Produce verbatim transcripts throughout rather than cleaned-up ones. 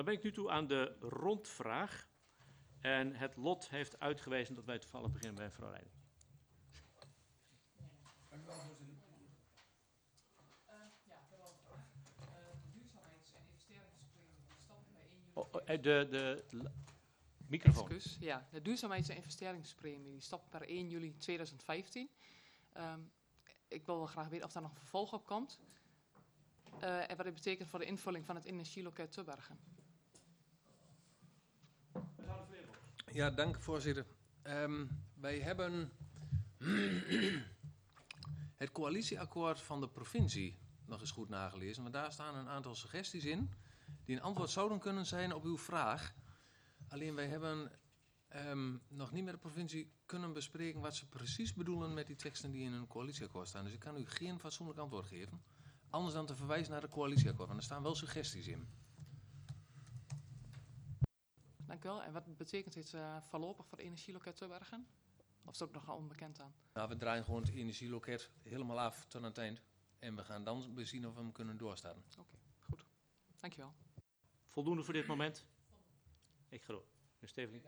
Dan ben ik nu toe aan de rondvraag. En het lot heeft uitgewezen dat wij toevallig beginnen bij mevrouw Reijden. Dank u wel, voorzitter. Uh, ja, de rondvraag. Uh, de duurzaamheids- en investeringspremie die stoppen bij één juli. Oh, de, de, de microfoon. Excuus, ja, de duurzaamheids- en investeringspremie die stopt per één juli tweeduizend vijftien. Um, ik wil wel graag weten of daar nog een vervolg op komt. Uh, en wat dit betekent voor de invulling van het energieloket Tubbergen. Ja, dank voorzitter. Um, wij hebben het coalitieakkoord van de provincie nog eens goed nagelezen. Want daar staan een aantal suggesties in die een antwoord zouden kunnen zijn op uw vraag. Alleen wij hebben um, nog niet met de provincie kunnen bespreken wat ze precies bedoelen met die teksten die in een coalitieakkoord staan. Dus ik kan u geen fatsoenlijk antwoord geven. Anders dan te verwijzen naar het coalitieakkoord, want er staan wel suggesties in. Dank u wel. En wat betekent dit uh, voorlopig voor de energieloket Tubbergen? Of is het ook nog onbekend aan? Nou, we draaien gewoon het energieloket helemaal af tot aan het eind. En we gaan dan bezien of we hem kunnen doorstarten. Oké, okay, goed. Dank je wel. Voldoende voor dit moment? Ik ga door. Meneer Steveling.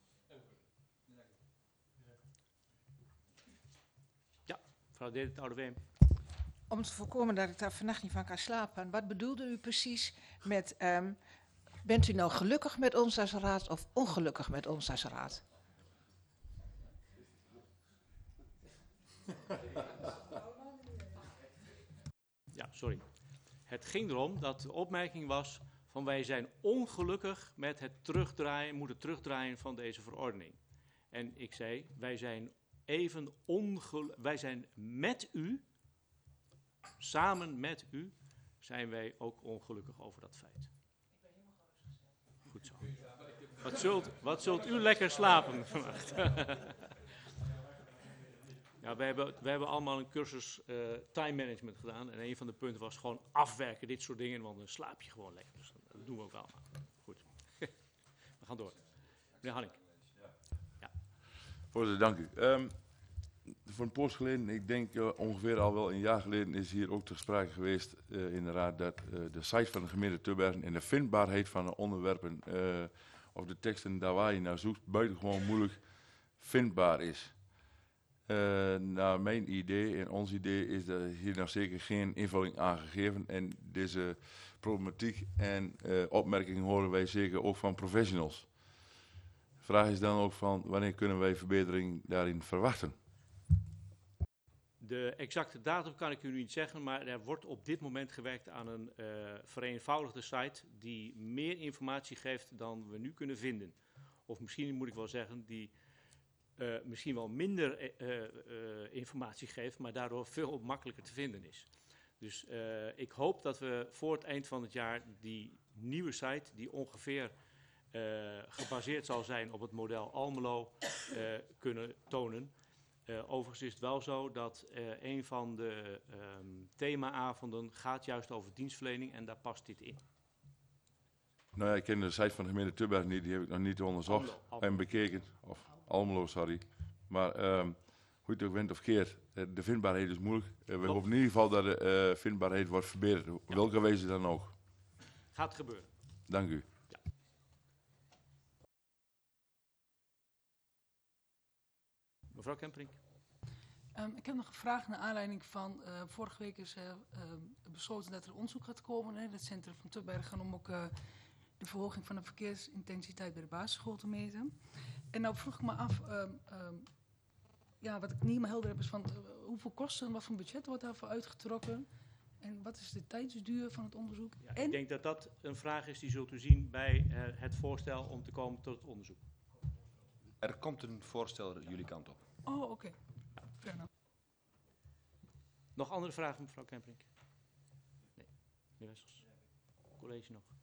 Ja, mevrouw Dedert, Oude Weem. Om te voorkomen dat ik daar vannacht niet van kan slapen. Wat bedoelde u precies met... Um, bent u nou gelukkig met ons als raad of ongelukkig met ons als raad? Ja, sorry. Het ging erom dat de opmerking was van wij zijn ongelukkig met het terugdraaien, moeten terugdraaien van deze verordening. En ik zei, wij zijn even ongelukkig, wij zijn met u, samen met u, zijn wij ook ongelukkig over dat feit. Goed zo. Wat zult, wat zult u lekker slapen vannacht? Ja, we hebben, we hebben allemaal een cursus uh, time management gedaan. En een van de punten was gewoon afwerken, dit soort dingen. Want dan slaap je gewoon lekker. Dus dat doen we ook allemaal. Goed. We gaan door. Meneer Hanning. Ja. Voorzitter, dank u. Um, voor een poos geleden, ik denk uh, ongeveer al wel een jaar geleden, is hier ook ter sprake geweest uh, in de raad dat uh, de site van de gemeente Tubbergen en de vindbaarheid van de onderwerpen uh, of de teksten daar waar je naar zoekt, buitengewoon moeilijk vindbaar is. Uh, naar mijn idee en ons idee is er hier nog zeker geen invulling aangegeven. En deze problematiek en uh, opmerkingen horen wij zeker ook van professionals. De vraag is dan ook van wanneer kunnen wij verbetering daarin verwachten? De exacte datum kan ik u niet zeggen, maar er wordt op dit moment gewerkt aan een uh, vereenvoudigde site die meer informatie geeft dan we nu kunnen vinden. Of misschien moet ik wel zeggen, die uh, misschien wel minder uh, uh, informatie geeft, maar daardoor veel makkelijker te vinden is. Dus uh, ik hoop dat we voor het eind van het jaar die nieuwe site, die ongeveer uh, gebaseerd zal zijn op het model Almelo, uh, kunnen tonen. Uh, overigens is het wel zo dat uh, een van de um, themaavonden gaat juist over dienstverlening en daar past dit in. Nou ja, ik ken de site van de gemeente Tubbergen niet, die heb ik nog niet onderzocht Almelo, Almelo. en bekeken. Of Almelo, sorry. Maar um, hoe je het ook went of keert, de vindbaarheid is moeilijk. Uh, we hopen in ieder geval dat de uh, vindbaarheid wordt verbeterd, ja. Welke wijze dan ook. Gaat gebeuren. Dank u. Ja. Mevrouw Kemperink. Um, ik heb nog een vraag naar aanleiding van, uh, vorige week is uh, uh, besloten dat er onderzoek gaat komen in het centrum van Tubbergen om ook uh, de verhoging van de verkeersintensiteit bij de basisschool te meten. En nou vroeg ik me af, um, um, ja, wat ik niet meer helder heb is van uh, hoeveel kosten, wat voor budget wordt daarvoor uitgetrokken en wat is de tijdsduur van het onderzoek? Ja, en... Ik denk dat dat een vraag is die zult u zien bij uh, het voorstel om te komen tot het onderzoek. Er komt een voorstel jullie kant op. Oh, oké. Okay. Ja. Nog andere vragen, mevrouw Kemperink? Nee. Meneer Wessels. College nog.